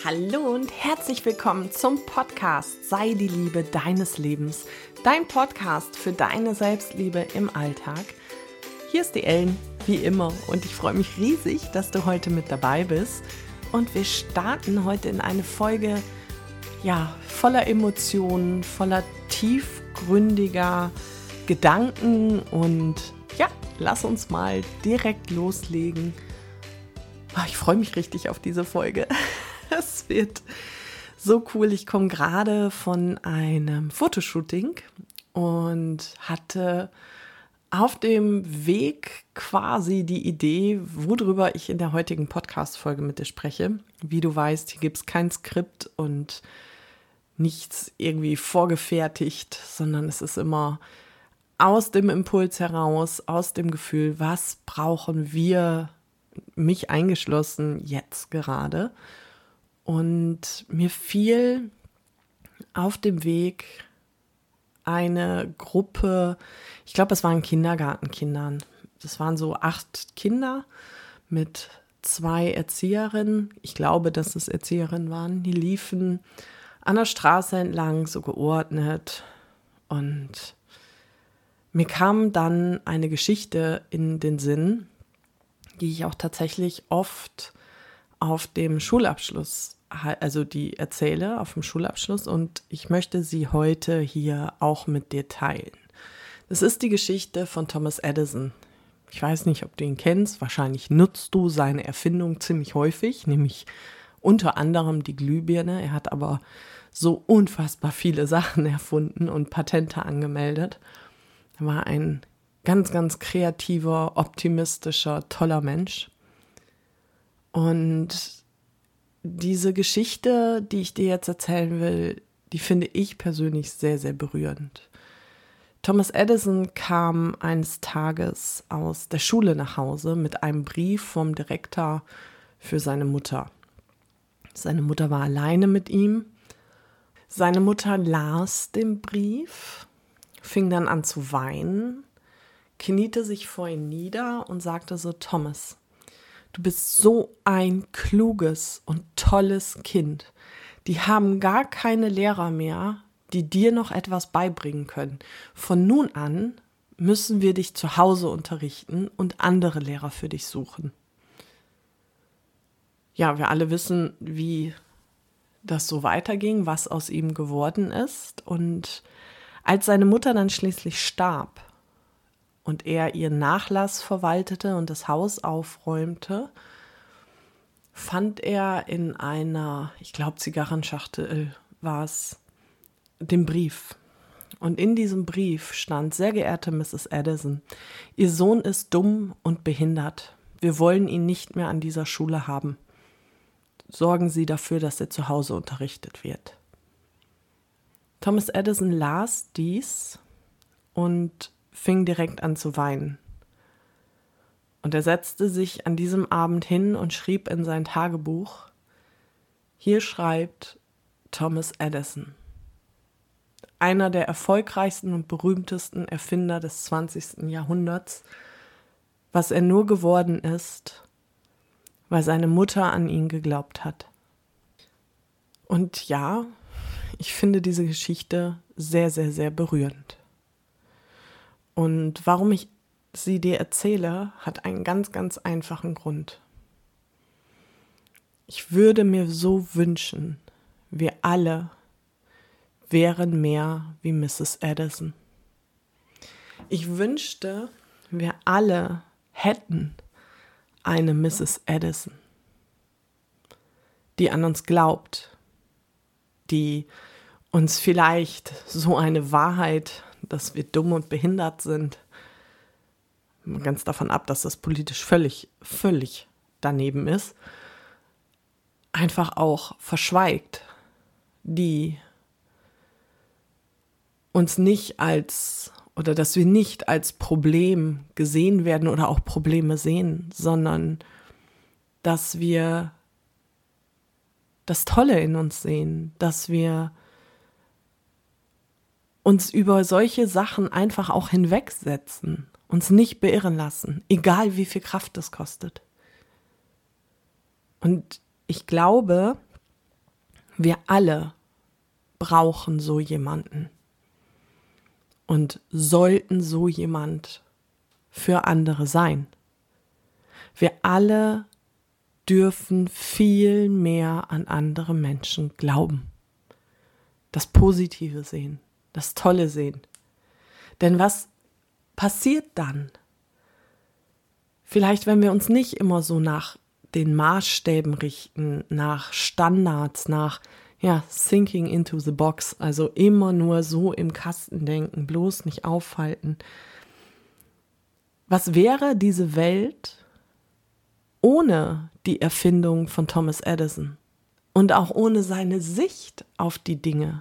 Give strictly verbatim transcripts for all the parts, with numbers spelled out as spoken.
Hallo und herzlich willkommen zum Podcast Sei die Liebe deines Lebens, dein Podcast für deine Selbstliebe im Alltag. Hier ist die Ellen, wie immer, und ich freue mich riesig, dass du heute mit dabei bist. Und wir starten heute in eine Folge, ja, voller Emotionen, voller tiefgründiger Gedanken und ja, lass uns mal direkt loslegen. Ich freue mich richtig auf diese Folge. Es wird so cool. Ich komme gerade von einem Fotoshooting und hatte auf dem Weg quasi die Idee, worüber ich in der heutigen Podcast-Folge mit dir spreche. Wie du weißt, hier gibt es kein Skript und nichts irgendwie vorgefertigt, sondern es ist immer aus dem Impuls heraus, aus dem Gefühl, was brauchen wir, mich eingeschlossen, jetzt gerade. Und mir fiel auf dem Weg eine Gruppe, ich glaube, es waren Kindergartenkindern. Das waren so acht Kinder mit zwei Erzieherinnen. Ich glaube, dass es Erzieherinnen waren. Die liefen an der Straße entlang, so geordnet. Und mir kam dann eine Geschichte in den Sinn, die ich auch tatsächlich oft auf dem Schulabschluss, also die erzähle auf dem Schulabschluss, und ich möchte sie heute hier auch mit dir teilen. Das ist die Geschichte von Thomas Edison. Ich weiß nicht, ob du ihn kennst, wahrscheinlich nutzt du seine Erfindung ziemlich häufig, nämlich unter anderem die Glühbirne. Er hat aber so unfassbar viele Sachen erfunden und Patente angemeldet. Er war ein ganz, ganz kreativer, optimistischer, toller Mensch. Und diese Geschichte, die ich dir jetzt erzählen will, die finde ich persönlich sehr, sehr berührend. Thomas Edison kam eines Tages aus der Schule nach Hause mit einem Brief vom Direktor für seine Mutter. Seine Mutter war alleine mit ihm. Seine Mutter las den Brief, fing dann an zu weinen, kniete sich vor ihn nieder und sagte so: Thomas, du bist so ein kluges und tolles Kind. Die haben gar keine Lehrer mehr, die dir noch etwas beibringen können. Von nun an müssen wir dich zu Hause unterrichten und andere Lehrer für dich suchen. Ja, wir alle wissen, wie das so weiterging, was aus ihm geworden ist. Und als seine Mutter dann schließlich starb und er ihren Nachlass verwaltete und das Haus aufräumte, fand er in einer, ich glaube Zigarrenschachtel war es, den Brief. Und in diesem Brief stand: Sehr geehrte Misses Edison, Ihr Sohn ist dumm und behindert. Wir wollen ihn nicht mehr an dieser Schule haben. Sorgen Sie dafür, dass er zu Hause unterrichtet wird. Thomas Edison las dies und fing direkt an zu weinen. Und er setzte sich an diesem Abend hin und schrieb in sein Tagebuch: Hier schreibt Thomas Edison, einer der erfolgreichsten und berühmtesten Erfinder des zwanzigsten Jahrhunderts, was er nur geworden ist, weil seine Mutter an ihn geglaubt hat. Und ja, ich finde diese Geschichte sehr, sehr, sehr berührend. Und warum ich sie dir erzähle, hat einen ganz, ganz einfachen Grund. Ich würde mir so wünschen, wir alle wären mehr wie Misses Edison. Ich wünschte, wir alle hätten eine Misses Edison, die an uns glaubt, die uns vielleicht so eine Wahrheit, dass wir dumm und behindert sind, ganz davon ab, dass das politisch völlig, völlig daneben ist, einfach auch verschweigt, die uns nicht als, oder dass wir nicht als Problem gesehen werden oder auch Probleme sehen, sondern dass wir das Tolle in uns sehen, dass wir uns über solche Sachen einfach auch hinwegsetzen, uns nicht beirren lassen, egal wie viel Kraft das kostet. Und ich glaube, Wir alle brauchen so jemanden und sollten so jemand für andere sein. Wir alle dürfen viel mehr an andere Menschen glauben, das Positive sehen, das Tolle sehen. Denn was passiert dann? Vielleicht, wenn wir uns nicht immer so nach den Maßstäben richten, nach Standards, nach ja, thinking into the box, also immer nur so im Kasten denken, bloß nicht aufhalten. Was wäre diese Welt ohne die Erfindung von Thomas Edison und auch ohne seine Sicht auf die Dinge?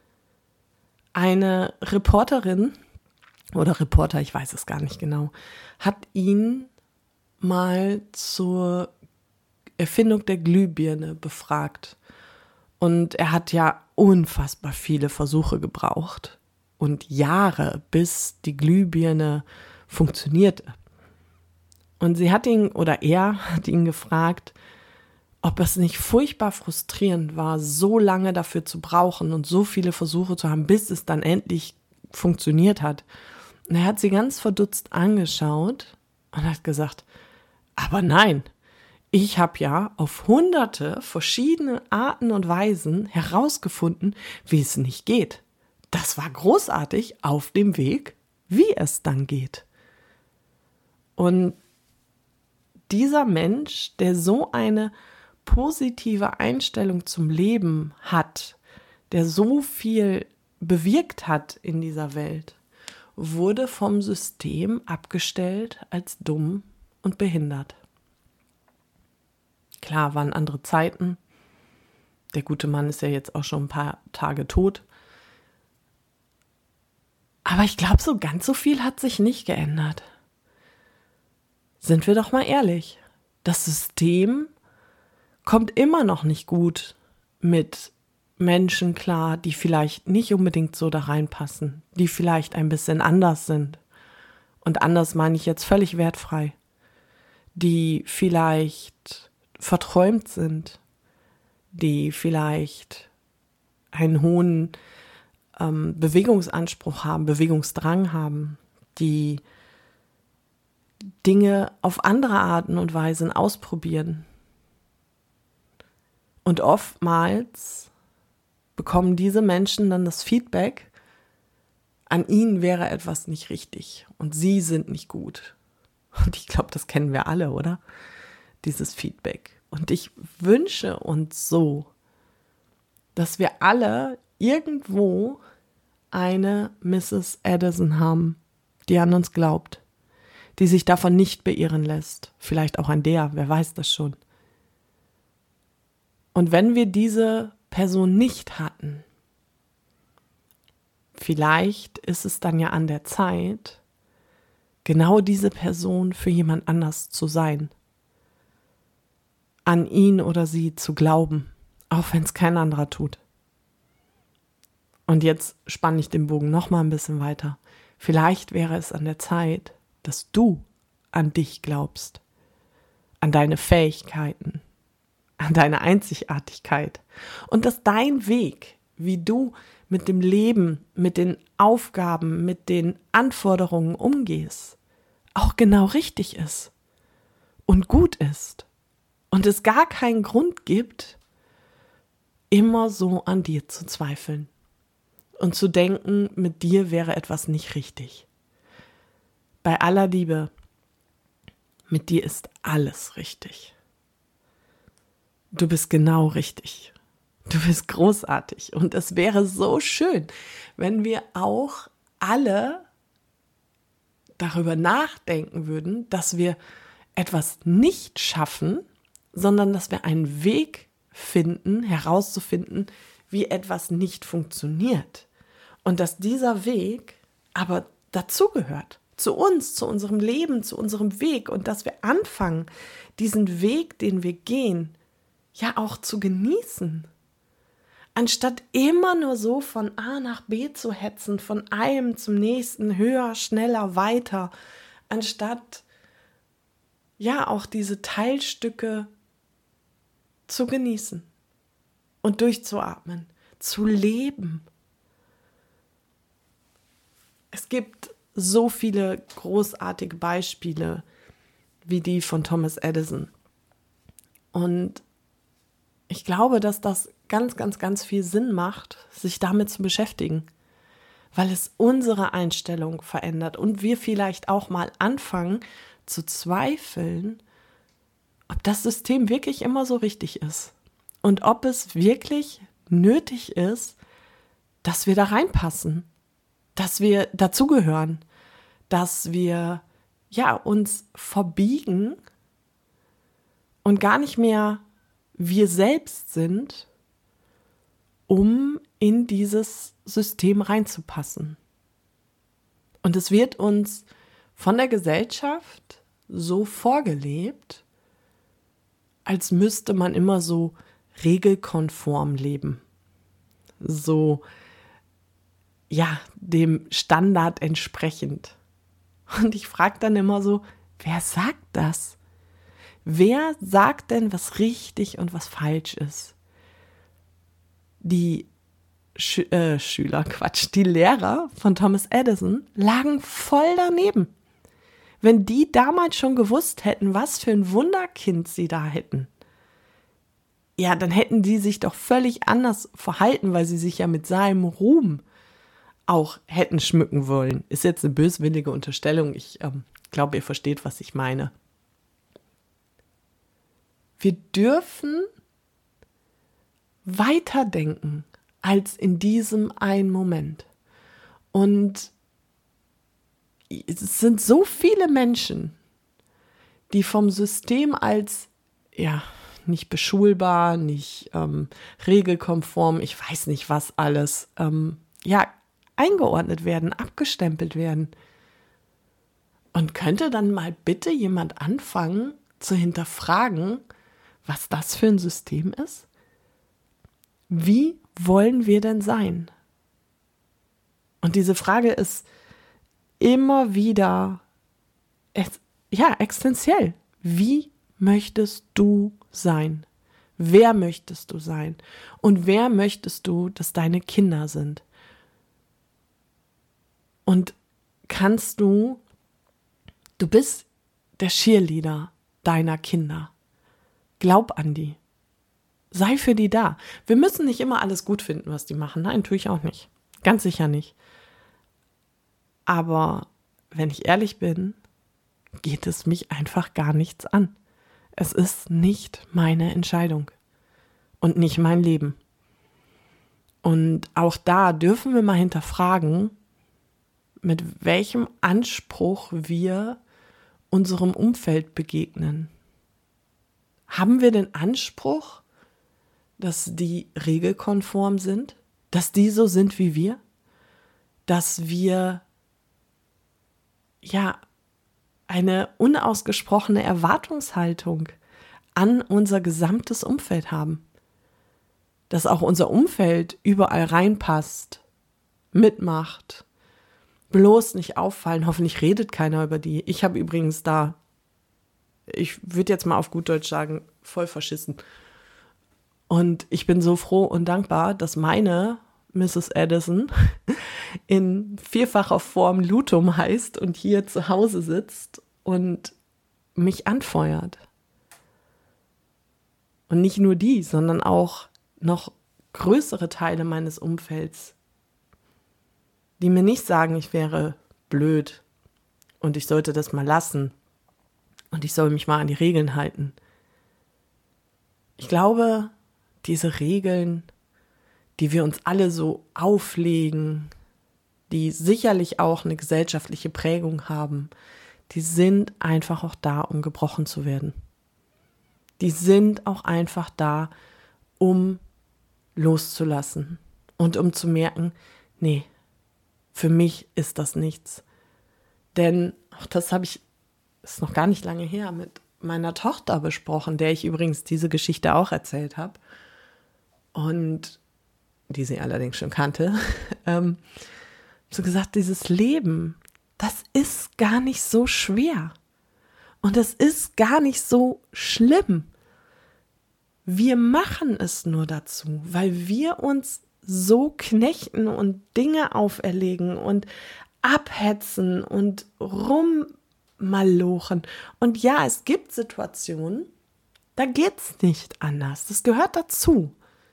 Eine Reporterin oder Reporter, ich weiß es gar nicht genau, hat ihn mal zur Erfindung der Glühbirne befragt. Und er hat ja unfassbar viele Versuche gebraucht und Jahre, bis die Glühbirne funktionierte. Und sie hat ihn, oder er hat ihn gefragt, ob es nicht furchtbar frustrierend war, so lange dafür zu brauchen und so viele Versuche zu haben, bis es dann endlich funktioniert hat. Und er hat sie ganz verdutzt angeschaut und hat gesagt, aber nein, ich habe ja auf hunderte verschiedene Arten und Weisen herausgefunden, wie es nicht geht. Das war großartig auf dem Weg, wie es dann geht. Und dieser Mensch, der so eine positive Einstellung zum Leben hat, der so viel bewirkt hat in dieser Welt, wurde vom System abgestellt als dumm und behindert. Klar, waren andere Zeiten. Der gute Mann ist ja jetzt auch schon ein paar Tage tot. Aber ich glaube, so ganz so viel hat sich nicht geändert. Sind wir doch mal ehrlich. Das System kommt immer noch nicht gut mit Menschen klar, die vielleicht nicht unbedingt so da reinpassen, die vielleicht ein bisschen anders sind. Und anders meine ich jetzt völlig wertfrei. Die vielleicht verträumt sind, die vielleicht einen hohen ähm, Bewegungsanspruch haben, Bewegungsdrang haben, die Dinge auf andere Arten und Weisen ausprobieren. Und oftmals bekommen diese Menschen dann das Feedback, an ihnen wäre etwas nicht richtig und sie sind nicht gut. Und ich glaube, das kennen wir alle, oder? Dieses Feedback. Und ich wünsche uns so, dass wir alle irgendwo eine Misses Edison haben, die an uns glaubt, die sich davon nicht beirren lässt. Vielleicht auch an der, wer weiß das schon. Und wenn wir diese Person nicht hatten, vielleicht ist es dann ja an der Zeit, genau diese Person für jemand anders zu sein. An ihn oder sie zu glauben, auch wenn es kein anderer tut. Und jetzt spanne ich den Bogen noch mal ein bisschen weiter. Vielleicht wäre es an der Zeit, dass du an dich glaubst, an deine Fähigkeiten, an deine Einzigartigkeit und dass dein Weg, wie du mit dem Leben, mit den Aufgaben, mit den Anforderungen umgehst, auch genau richtig ist und gut ist. Und es gar keinen Grund gibt, immer so an dir zu zweifeln und zu denken, mit dir wäre etwas nicht richtig. Bei aller Liebe, mit dir ist alles richtig. Du bist genau richtig. Du bist großartig. Und es wäre so schön, wenn wir auch alle darüber nachdenken würden, dass wir etwas nicht schaffen, sondern dass wir einen Weg finden, herauszufinden, wie etwas nicht funktioniert. Und dass dieser Weg aber dazugehört, zu uns, zu unserem Leben, zu unserem Weg. Und dass wir anfangen, diesen Weg, den wir gehen, ja auch zu genießen. Anstatt immer nur so von A nach B zu hetzen, von einem zum nächsten, höher, schneller, weiter. Anstatt ja auch diese Teilstücke zu genießen und durchzuatmen, zu leben. Es gibt so viele großartige Beispiele wie die von Thomas Edison. Und ich glaube, dass das ganz, ganz, ganz viel Sinn macht, sich damit zu beschäftigen, weil es unsere Einstellung verändert und wir vielleicht auch mal anfangen zu zweifeln, ob das System wirklich immer so richtig ist und ob es wirklich nötig ist, dass wir da reinpassen, dass wir dazugehören, dass wir ja uns verbiegen und gar nicht mehr wir selbst sind, um in dieses System reinzupassen. Und es wird uns von der Gesellschaft so vorgelebt, als müsste man immer so regelkonform leben. So, ja, dem Standard entsprechend. Und ich frage dann immer so, wer sagt das? Wer sagt denn, was richtig und was falsch ist? Die Schü- äh, Schüler, Quatsch, die Lehrer von Thomas Edison lagen voll daneben. Wenn die damals schon gewusst hätten, was für ein Wunderkind sie da hätten, ja, dann hätten die sich doch völlig anders verhalten, weil sie sich ja mit seinem Ruhm auch hätten schmücken wollen. Ist jetzt eine böswillige Unterstellung. Ich ähm, glaube, ihr versteht, was ich meine. Wir dürfen weiterdenken als in diesem einen Moment. Und es sind so viele Menschen, die vom System als, ja, nicht beschulbar, nicht ähm, regelkonform, ich weiß nicht was alles, ähm, ja, eingeordnet werden, abgestempelt werden. Und könnte dann mal bitte jemand anfangen zu hinterfragen, was das für ein System ist? Wie wollen wir denn sein? Und diese Frage ist immer wieder, ja, existenziell. Wie möchtest du sein? Wer möchtest du sein? Und wer möchtest du, dass deine Kinder sind? Und kannst du, du bist der Cheerleader deiner Kinder. Glaub an die. Sei für die da. Wir müssen nicht immer alles gut finden, was die machen. Nein, tue ich auch nicht. Ganz sicher nicht. Aber wenn ich ehrlich bin, geht es mich einfach gar nichts an. Es ist nicht meine Entscheidung und nicht mein Leben. Und auch da dürfen wir mal hinterfragen, mit welchem Anspruch wir unserem Umfeld begegnen. Haben wir den Anspruch, dass die regelkonform sind, dass die so sind wie wir, dass wir ja eine unausgesprochene Erwartungshaltung an unser gesamtes Umfeld haben, dass auch unser Umfeld überall reinpasst, mitmacht, bloß nicht auffallen. Hoffentlich redet keiner über die. Ich habe übrigens da, ich würde jetzt mal auf gut Deutsch sagen, voll verschissen. Und ich bin so froh und dankbar, dass meine Misses Edison in vierfacher Form Lutum heißt und hier zu Hause sitzt und mich anfeuert. Und nicht nur die, sondern auch noch größere Teile meines Umfelds, die mir nicht sagen, ich wäre blöd und ich sollte das mal lassen und ich soll mich mal an die Regeln halten. Ich glaube, diese Regeln, die wir uns alle so auflegen, die sicherlich auch eine gesellschaftliche Prägung haben, die sind einfach auch da, um gebrochen zu werden. Die sind auch einfach da, um loszulassen und um zu merken, nee, für mich ist das nichts. Denn, auch das habe ich, ist noch gar nicht lange her, mit meiner Tochter besprochen, der ich übrigens diese Geschichte auch erzählt habe und die sie allerdings schon kannte, ähm, so gesagt, dieses Leben, das ist gar nicht so schwer und es ist gar nicht so schlimm, Wir machen es nur dazu, weil wir uns so knechten und Dinge auferlegen und abhetzen und rummalochen. Und ja, es gibt Situationen, da geht's nicht anders. Das gehört dazu.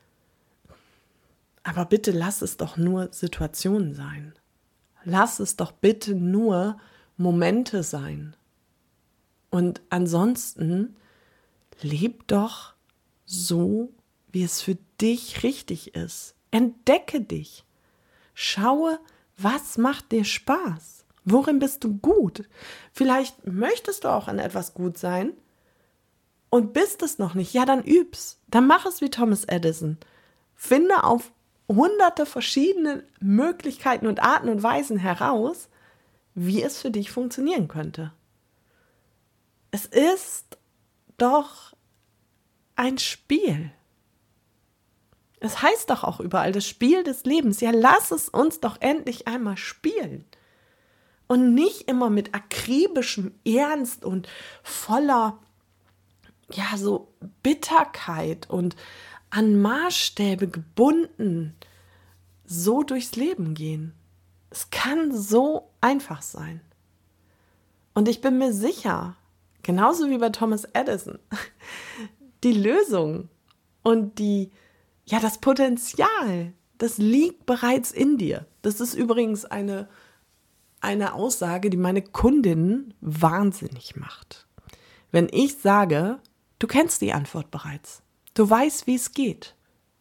Aber bitte lass es doch nur Situationen sein. Lass es doch bitte nur Momente sein. Und ansonsten leb doch so, wie es für dich richtig ist. Entdecke dich. Schaue, was macht dir Spaß? Worin bist du gut? Vielleicht möchtest du auch an etwas gut sein und bist es noch nicht. Ja, dann üb's. Dann mach es wie Thomas Edison. Finde auf hunderte verschiedene Möglichkeiten und Arten und Weisen heraus, wie es für dich funktionieren könnte. Es ist doch ein Spiel. Es heißt doch auch überall, das Spiel des Lebens. Ja, lass es uns doch endlich einmal spielen. Und nicht immer mit akribischem Ernst und voller, ja, so Bitterkeit und an Maßstäbe gebunden so durchs Leben gehen. Es kann so einfach sein. Und ich bin mir sicher, genauso wie bei Thomas Edison, die Lösung und die, ja, das Potenzial, das liegt bereits in dir. Das ist übrigens eine, eine Aussage, die meine Kundinnen wahnsinnig macht. Wenn ich sage, du kennst die Antwort bereits, du weißt, wie es geht.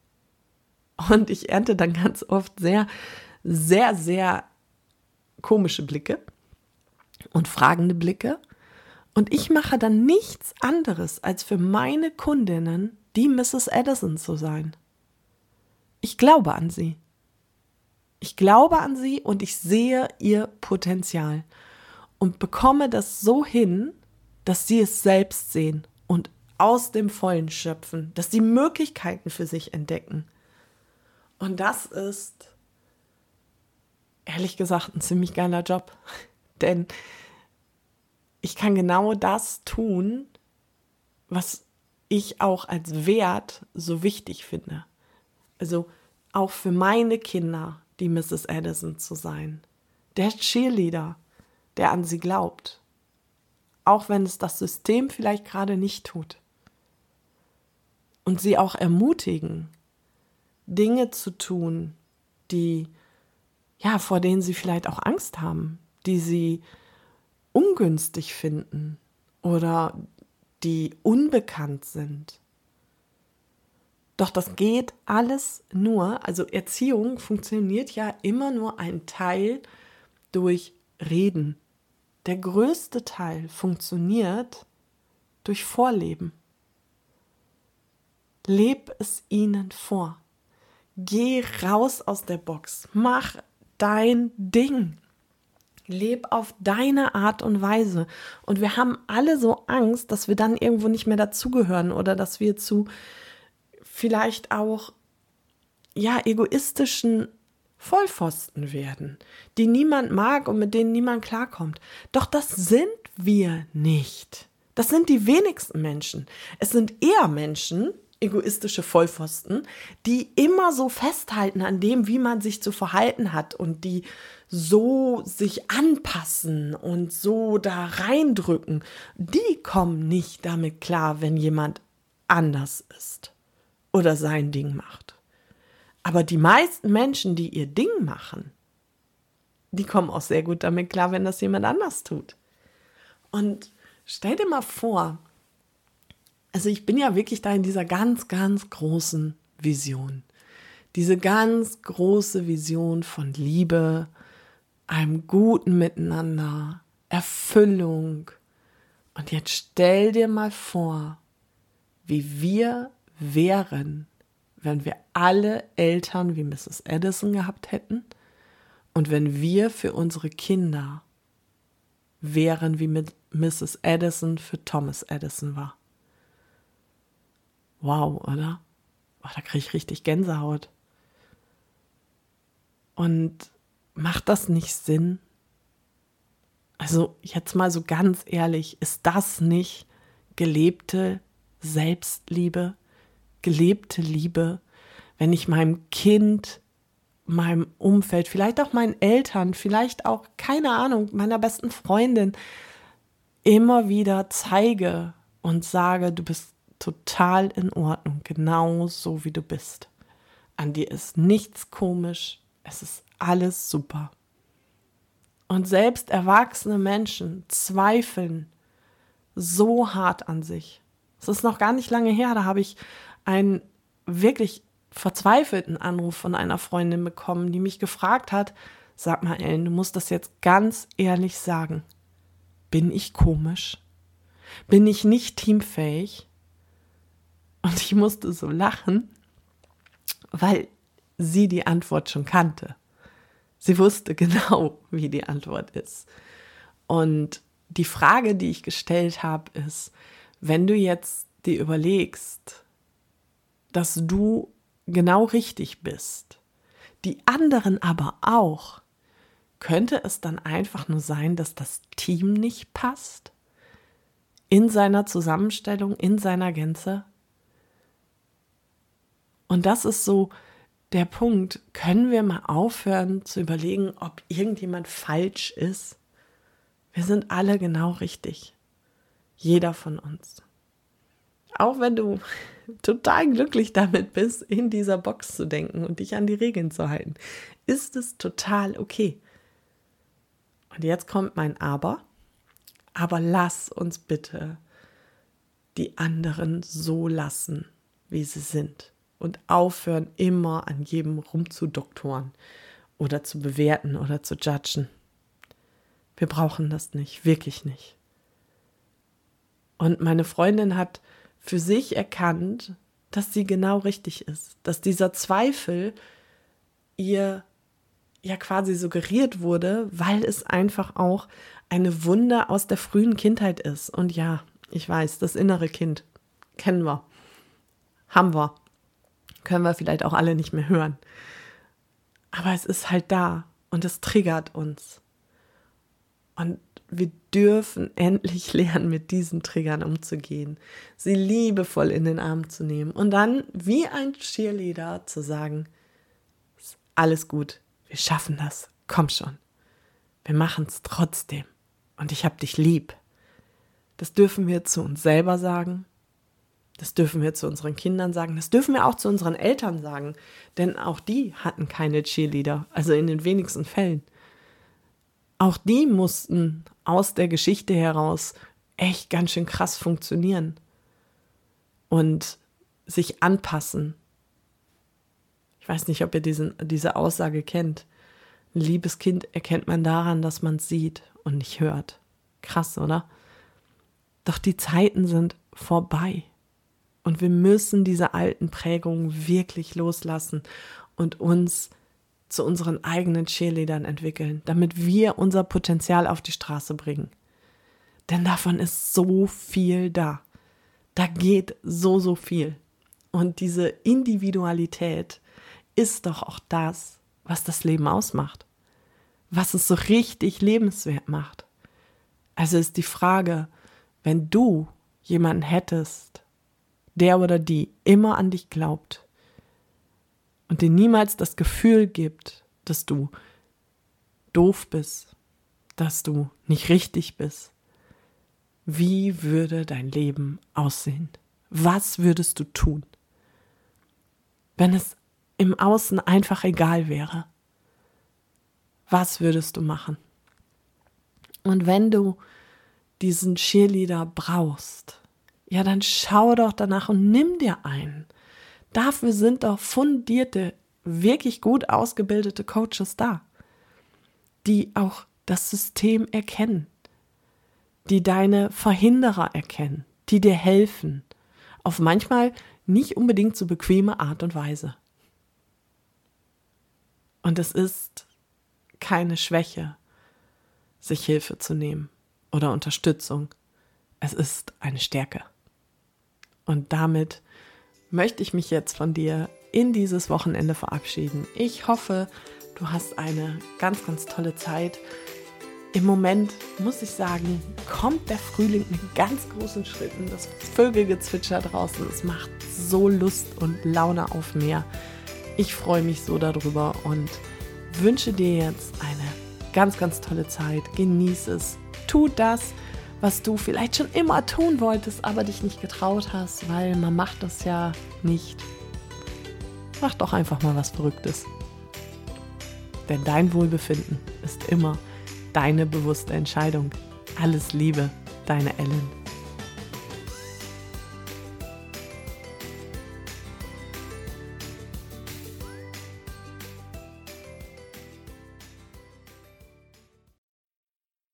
Und ich ernte dann ganz oft sehr, sehr, sehr komische Blicke und fragende Blicke. Und ich mache dann nichts anderes, als für meine Kundinnen die Misses Edison zu sein. Ich glaube an sie. Ich glaube an sie und ich sehe ihr Potenzial und bekomme das so hin, dass sie es selbst sehen und aus dem Vollen schöpfen, dass sie Möglichkeiten für sich entdecken. Und das ist, ehrlich gesagt, ein ziemlich geiler Job. Denn ich kann genau das tun, was ich auch als Wert so wichtig finde. Also auch für meine Kinder die Misses Edison zu sein. Der Cheerleader, der an sie glaubt. Auch wenn es das System vielleicht gerade nicht tut. Und sie auch ermutigen, Dinge zu tun, die, ja, vor denen sie vielleicht auch Angst haben, die sie ungünstig finden oder die unbekannt sind. Doch das geht alles nur, also Erziehung funktioniert ja immer nur ein Teil durch Reden. Der größte Teil funktioniert durch Vorleben. Leb es ihnen vor. Geh raus aus der Box. Mach dein Ding. Leb auf deine Art und Weise. Und wir haben alle so Angst, dass wir dann irgendwo nicht mehr dazugehören oder dass wir zu vielleicht auch ja egoistischen Vollpfosten werden, die niemand mag und mit denen niemand klarkommt. Doch das sind wir nicht. Das sind die wenigsten Menschen. Es sind eher Menschen, egoistische Vollpfosten, die immer so festhalten an dem, wie man sich zu verhalten hat und die so sich anpassen und so da reindrücken. Die kommen nicht damit klar, wenn jemand anders ist oder sein Ding macht. Aber die meisten Menschen, die ihr Ding machen, die kommen auch sehr gut damit klar, wenn das jemand anders tut. Und stell dir mal vor, also ich bin ja wirklich da in dieser ganz, ganz großen Vision. Diese ganz große Vision von Liebe, einem guten Miteinander, Erfüllung. Und jetzt stell dir mal vor, wie wir wären, wenn wir alle Eltern wie Misses Edison gehabt hätten und wenn wir für unsere Kinder wären, wie mit Misses Edison für Thomas Edison war. Wow, oder? Oh, da kriege ich richtig Gänsehaut. Und macht das nicht Sinn? Also jetzt mal so ganz ehrlich, ist das nicht gelebte Selbstliebe? gelebte Liebe, wenn ich meinem Kind, meinem Umfeld, vielleicht auch meinen Eltern, vielleicht auch, keine Ahnung, meiner besten Freundin immer wieder zeige und sage, du bist total in Ordnung, genau so wie du bist. An dir ist nichts komisch, es ist alles super. Und selbst erwachsene Menschen zweifeln so hart an sich. Es ist noch gar nicht lange her, da habe ich einen wirklich verzweifelten Anruf von einer Freundin bekommen, die mich gefragt hat, sag mal Ellen, du musst das jetzt ganz ehrlich sagen. Bin ich komisch? Bin ich nicht teamfähig? Und ich musste so lachen, weil sie die Antwort schon kannte. Sie wusste genau, wie die Antwort ist. Und die Frage, die ich gestellt habe, ist, wenn du jetzt dir überlegst, dass du genau richtig bist, die anderen aber auch, könnte es dann einfach nur sein, dass das Team nicht passt? In seiner Zusammenstellung, in seiner Gänze? Und das ist so der Punkt, können wir mal aufhören zu überlegen, ob irgendjemand falsch ist? Wir sind alle genau richtig. Jeder von uns. Auch wenn du total glücklich damit bist, in dieser Box zu denken und dich an die Regeln zu halten, ist es total okay. Und jetzt kommt mein Aber. Aber lass uns bitte die anderen so lassen, wie sie sind. Und aufhören, immer an jedem rumzudoktoren oder zu bewerten oder zu judgen. Wir brauchen das nicht, wirklich nicht. Und meine Freundin hat für sich erkannt, dass sie genau richtig ist. Dass dieser Zweifel ihr ja quasi suggeriert wurde, weil es einfach auch eine Wunde aus der frühen Kindheit ist. Und ja, ich weiß, das innere Kind kennen wir, haben wir. Können wir vielleicht auch alle nicht mehr hören. Aber es ist halt da und es triggert uns. Und wir dürfen endlich lernen, mit diesen Triggern umzugehen, sie liebevoll in den Arm zu nehmen und dann wie ein Cheerleader zu sagen, ist alles gut, wir schaffen das, komm schon, wir machen es trotzdem und ich hab dich lieb. Das dürfen wir zu uns selber sagen. Das dürfen wir zu unseren Kindern sagen, das dürfen wir auch zu unseren Eltern sagen, denn auch die hatten keine Cheerleader, also in den wenigsten Fällen. Auch die mussten aus der Geschichte heraus echt ganz schön krass funktionieren und sich anpassen. Ich weiß nicht, ob ihr diesen, diese Aussage kennt. Ein liebes Kind erkennt man daran, dass man es sieht und nicht hört. Krass, oder? Doch die Zeiten sind vorbei. Und wir müssen diese alten Prägungen wirklich loslassen und uns zu unseren eigenen Cheerleadern entwickeln, damit wir unser Potenzial auf die Straße bringen. Denn davon ist so viel da. Da geht so, so viel. Und diese Individualität ist doch auch das, was das Leben ausmacht. Was es so richtig lebenswert macht. Also ist die Frage, wenn du jemanden hättest, der oder die immer an dich glaubt und dir niemals das Gefühl gibt, dass du doof bist, dass du nicht richtig bist, wie würde dein Leben aussehen? Was würdest du tun, wenn es im Außen einfach egal wäre? Was würdest du machen? Und wenn du diesen Cheerleader brauchst, ja, dann schau doch danach und nimm dir einen. Dafür sind doch fundierte, wirklich gut ausgebildete Coaches da, die auch das System erkennen, die deine Verhinderer erkennen, die dir helfen, auf manchmal nicht unbedingt so bequeme Art und Weise. Und es ist keine Schwäche, sich Hilfe zu nehmen oder Unterstützung. Es ist eine Stärke. Und damit möchte ich mich jetzt von dir in dieses Wochenende verabschieden. Ich hoffe, du hast eine ganz, ganz tolle Zeit. Im Moment, muss ich sagen, kommt der Frühling mit ganz großen Schritten. Das Vögelgezwitscher draußen, es macht so Lust und Laune auf mehr. Ich freue mich so darüber und wünsche dir jetzt eine ganz, ganz tolle Zeit. Genieß es. Tu das, was du vielleicht schon immer tun wolltest, aber dich nicht getraut hast, weil man macht das ja nicht. Mach doch einfach mal was Verrücktes. Denn dein Wohlbefinden ist immer deine bewusste Entscheidung. Alles Liebe, deine Ellen.